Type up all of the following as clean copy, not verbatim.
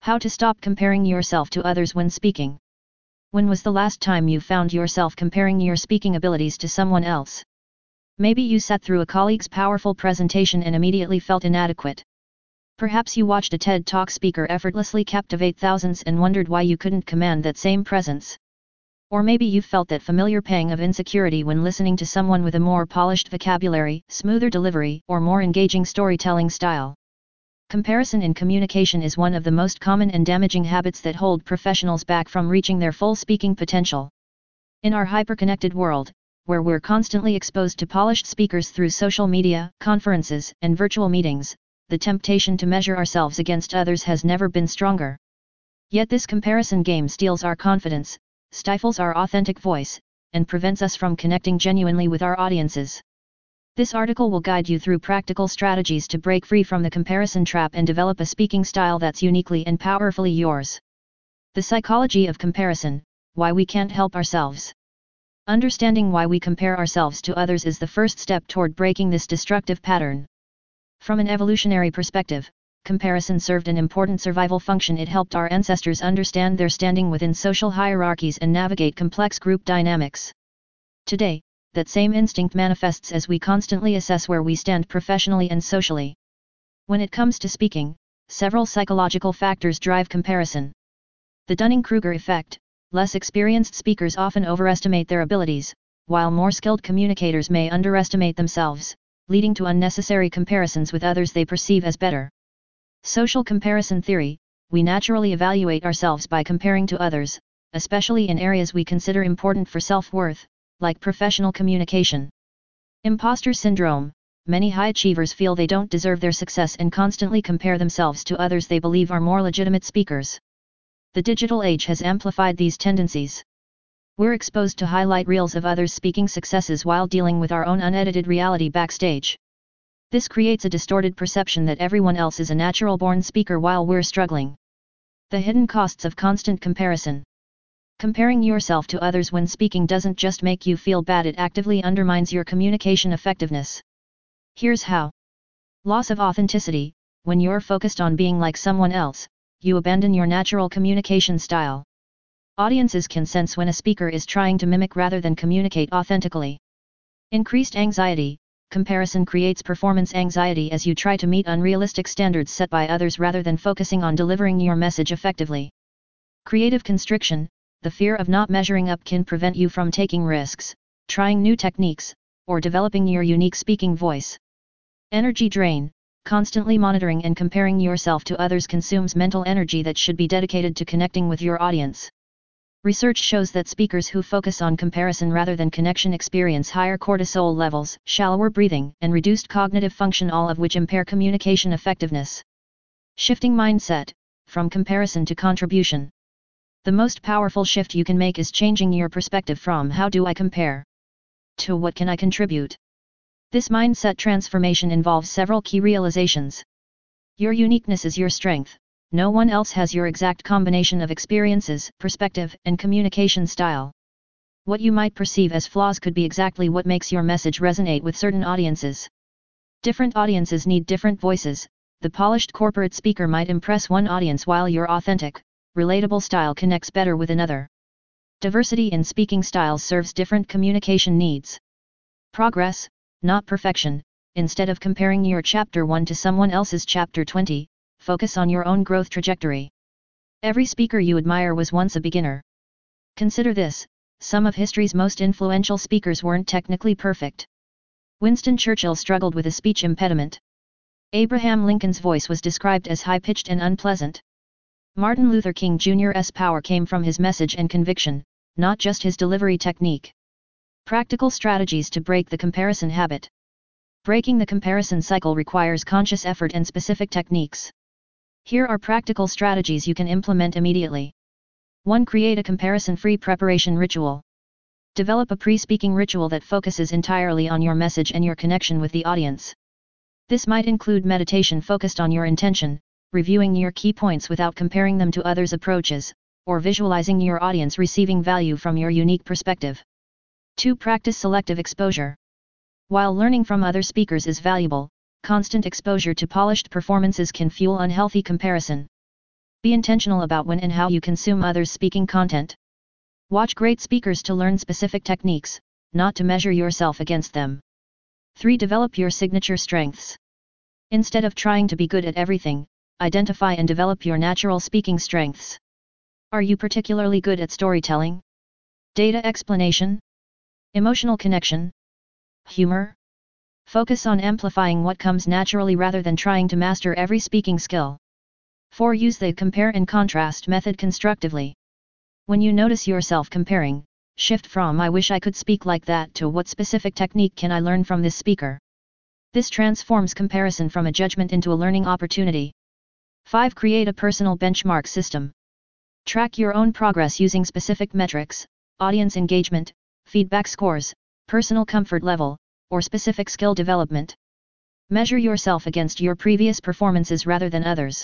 How to stop comparing yourself to others when speaking. When was the last time you found yourself comparing your speaking abilities to someone else? Maybe you sat through a colleague's powerful presentation and immediately felt inadequate. Perhaps you watched a TED Talk speaker effortlessly captivate thousands and wondered why you couldn't command that same presence. Or maybe you felt that familiar pang of insecurity when listening to someone with a more polished vocabulary, smoother delivery, or more engaging storytelling style. Comparison in communication is one of the most common and damaging habits that hold professionals back from reaching their full speaking potential. In our hyper-connected world, where we're constantly exposed to polished speakers through social media, conferences, and virtual meetings, the temptation to measure ourselves against others has never been stronger. Yet this comparison game steals our confidence, stifles our authentic voice, and prevents us from connecting genuinely with our audiences. This article will guide you through practical strategies to break free from the comparison trap and develop a speaking style that's uniquely and powerfully yours. The psychology of comparison: why we can't help ourselves. Understanding why we compare ourselves to others is the first step toward breaking this destructive pattern. From an evolutionary perspective, comparison served an important survival function. It helped our ancestors understand their standing within social hierarchies and navigate complex group dynamics. Today, that same instinct manifests as we constantly assess where we stand professionally and socially. When it comes to speaking, several psychological factors drive comparison. The Dunning-Kruger effect: less experienced speakers often overestimate their abilities, while more skilled communicators may underestimate themselves, leading to unnecessary comparisons with others they perceive as better. Social comparison theory: we naturally evaluate ourselves by comparing to others, especially in areas we consider important for self-worth, like professional communication. Imposter syndrome: many high achievers feel they don't deserve their success and constantly compare themselves to others they believe are more legitimate speakers. The digital age has amplified these tendencies. We're exposed to highlight reels of others' speaking successes while dealing with our own unedited reality backstage. This creates a distorted perception that everyone else is a natural-born speaker while we're struggling. The hidden costs of constant comparison. Comparing yourself to others when speaking doesn't just make you feel bad, it actively undermines your communication effectiveness. Here's how. Loss of authenticity: when you're focused on being like someone else, you abandon your natural communication style. Audiences can sense when a speaker is trying to mimic rather than communicate authentically. Increased anxiety: comparison creates performance anxiety as you try to meet unrealistic standards set by others rather than focusing on delivering your message effectively. Creative constriction: the fear of not measuring up can prevent you from taking risks, trying new techniques, or developing your unique speaking voice. Energy drain: constantly monitoring and comparing yourself to others consumes mental energy that should be dedicated to connecting with your audience. Research shows that speakers who focus on comparison rather than connection experience higher cortisol levels, shallower breathing, and reduced cognitive function, all of which impair communication effectiveness. Shifting mindset: from comparison to contribution. The most powerful shift you can make is changing your perspective from "how do I compare?" to "what can I contribute?" This mindset transformation involves several key realizations. Your uniqueness is your strength. No one else has your exact combination of experiences, perspective, and communication style. What you might perceive as flaws could be exactly what makes your message resonate with certain audiences. Different audiences need different voices. The polished corporate speaker might impress one audience while your authentic, relatable style connects better with another. Diversity in speaking styles serves different communication needs. Progress, not perfection: instead of comparing your chapter 1 to someone else's chapter 20, focus on your own growth trajectory. Every speaker you admire was once a beginner. Consider this: some of history's most influential speakers weren't technically perfect. Winston Churchill struggled with a speech impediment. Abraham Lincoln's voice was described as high-pitched and unpleasant. Martin Luther King Jr.'s power came from his message and conviction, not just his delivery technique. Practical strategies to break the comparison habit. Breaking the comparison cycle requires conscious effort and specific techniques. Here are practical strategies you can implement immediately. 1. Create a comparison-free preparation ritual. Develop a pre-speaking ritual that focuses entirely on your message and your connection with the audience. This might include meditation focused on your intention, reviewing your key points without comparing them to others' approaches, or visualizing your audience receiving value from your unique perspective. 2. Practice selective exposure. While learning from other speakers is valuable, constant exposure to polished performances can fuel unhealthy comparison. Be intentional about when and how you consume others' speaking content. Watch great speakers to learn specific techniques, not to measure yourself against them. 3. Develop your signature strengths. Instead of trying to be good at everything, identify and develop your natural speaking strengths. Are you particularly good at storytelling? Data explanation? Emotional connection? Humor? Focus on amplifying what comes naturally rather than trying to master every speaking skill. 4. Use the compare and contrast method constructively. When you notice yourself comparing, shift from "I wish I could speak like that" to "what specific technique can I learn from this speaker?" This transforms comparison from a judgment into a learning opportunity. 5. Create a personal benchmark system. Track your own progress using specific metrics: audience engagement, feedback scores, personal comfort level, or specific skill development. Measure yourself against your previous performances rather than others.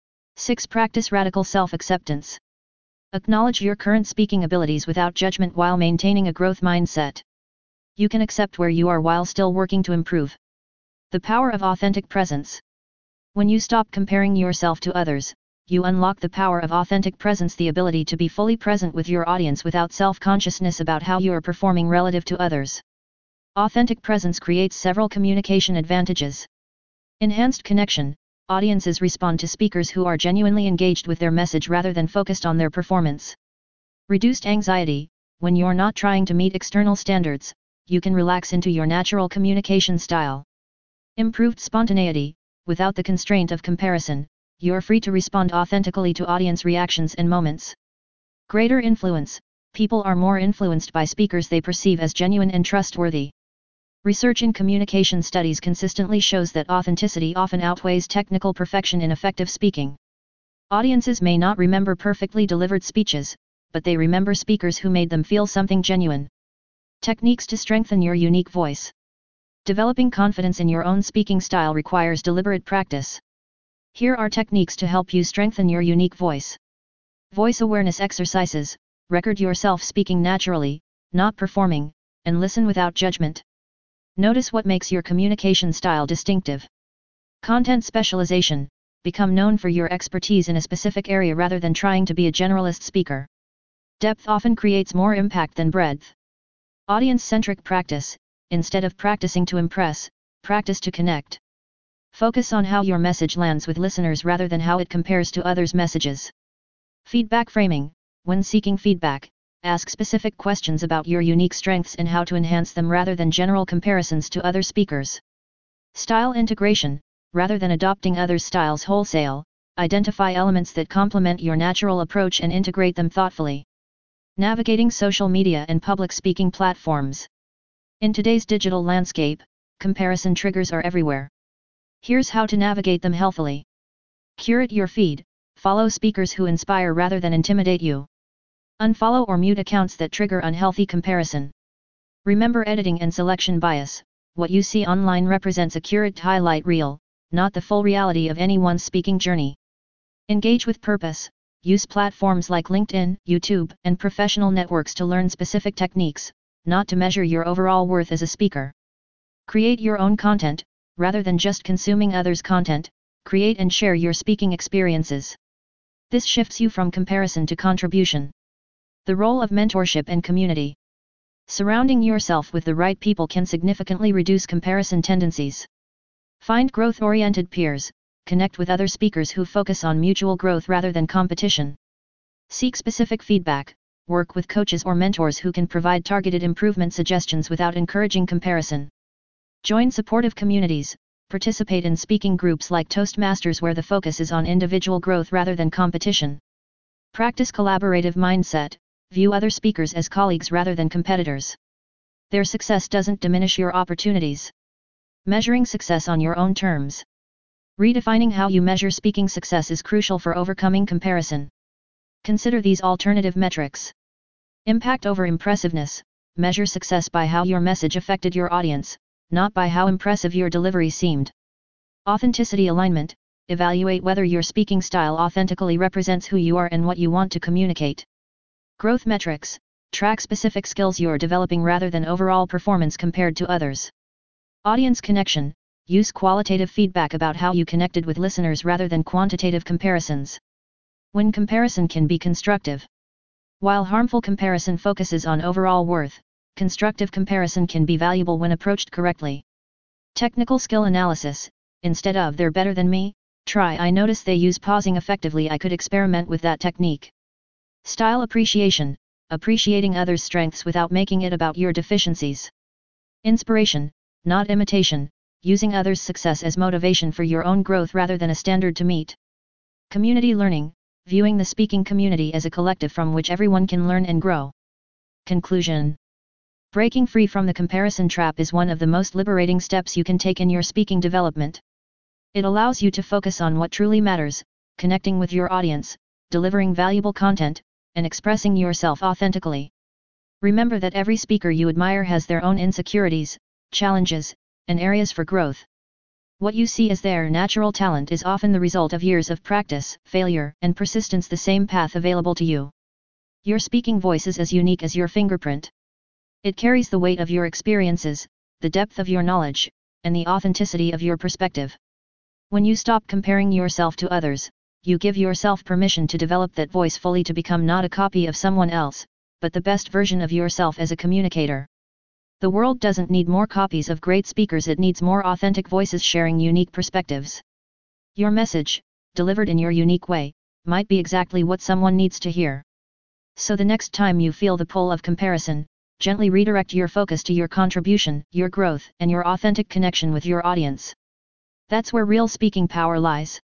6. Practice radical self-acceptance. Acknowledge your current speaking abilities without judgment while maintaining a growth mindset. You can accept where you are while still working to improve. The power of authentic presence. When you stop comparing yourself to others, you unlock the power of authentic presence, the ability to be fully present with your audience without self-consciousness about how you are performing relative to others. Authentic presence creates several communication advantages. Enhanced connection. Audiences respond to speakers who are genuinely engaged with their message rather than focused on their performance. Reduced anxiety. When you're not trying to meet external standards, you can relax into your natural communication style. Improved spontaneity. Without the constraint of comparison, you're free to respond authentically to audience reactions and moments. Greater influence. People are more influenced by speakers they perceive as genuine and trustworthy. Research in communication studies consistently shows that authenticity often outweighs technical perfection in effective speaking. Audiences may not remember perfectly delivered speeches, but they remember speakers who made them feel something genuine. Techniques to strengthen your unique voice. Developing confidence in your own speaking style requires deliberate practice. Here are techniques to help you strengthen your unique voice. Voice awareness exercises. Record yourself speaking naturally, not performing, and listen without judgment. Notice what makes your communication style distinctive. Content specialization. Become known for your expertise in a specific area rather than trying to be a generalist speaker. Depth often creates more impact than breadth. Audience-centric practice. Instead of practicing to impress, practice to connect. Focus on how your message lands with listeners rather than how it compares to others' messages. Feedback framing. When seeking feedback, ask specific questions about your unique strengths and how to enhance them rather than general comparisons to other speakers. Style integration. Rather than adopting others' styles wholesale, identify elements that complement your natural approach and integrate them thoughtfully. Navigating social media and public speaking platforms. In today's digital landscape, comparison triggers are everywhere. Here's how to navigate them healthily. Curate your feed. Follow speakers who inspire rather than intimidate you. Unfollow or mute accounts that trigger unhealthy comparison. Remember editing and selection bias. What you see online represents a curated highlight reel, not the full reality of anyone's speaking journey. Engage with purpose. Use platforms like LinkedIn, YouTube, and professional networks to learn specific techniques, not to measure your overall worth as a speaker. Create your own content. Rather than just consuming others' content, create and share your speaking experiences. This shifts you from comparison to contribution. The role of mentorship and community. Surrounding yourself with the right people can significantly reduce comparison tendencies. Find growth-oriented peers. Connect with other speakers who focus on mutual growth rather than competition. Seek specific feedback. Work with coaches or mentors who can provide targeted improvement suggestions without encouraging comparison. Join supportive communities. Participate in speaking groups like Toastmasters where the focus is on individual growth rather than competition. Practice collaborative mindset. View other speakers as colleagues rather than competitors. Their success doesn't diminish your opportunities. Measuring success on your own terms. Redefining how you measure speaking success is crucial for overcoming comparison. Consider these alternative metrics. Impact over impressiveness. Measure success by how your message affected your audience, not by how impressive your delivery seemed. Authenticity alignment. Evaluate whether your speaking style authentically represents who you are and what you want to communicate. Growth metrics. Track specific skills you're developing rather than overall performance compared to others. Audience connection. Use qualitative feedback about how you connected with listeners rather than quantitative comparisons. When comparison can be constructive. While harmful comparison focuses on overall worth, constructive comparison can be valuable when approached correctly. Technical skill analysis. Instead of "they're better than me," try "I notice they use pausing effectively, I could experiment with that technique." Style appreciation. Appreciating others' strengths without making it about your deficiencies. Inspiration, not imitation, using others' success as motivation for your own growth rather than a standard to meet. Community learning, viewing the speaking community as a collective from which everyone can learn and grow. Conclusion. Breaking free from the comparison trap is one of the most liberating steps you can take in your speaking development. It allows you to focus on what truly matters, connecting with your audience, delivering valuable content, and expressing yourself authentically. Remember that every speaker you admire has their own insecurities, challenges, and areas for growth. What you see as their natural talent is often the result of years of practice, failure, and persistence, the same path available to you. Your speaking voice is as unique as your fingerprint. It carries the weight of your experiences, the depth of your knowledge, and the authenticity of your perspective. When you stop comparing yourself to others, you give yourself permission to develop that voice fully, to become not a copy of someone else, but the best version of yourself as a communicator. The world doesn't need more copies of great speakers, it needs more authentic voices sharing unique perspectives. Your message, delivered in your unique way, might be exactly what someone needs to hear. So the next time you feel the pull of comparison, gently redirect your focus to your contribution, your growth, and your authentic connection with your audience. That's where real speaking power lies.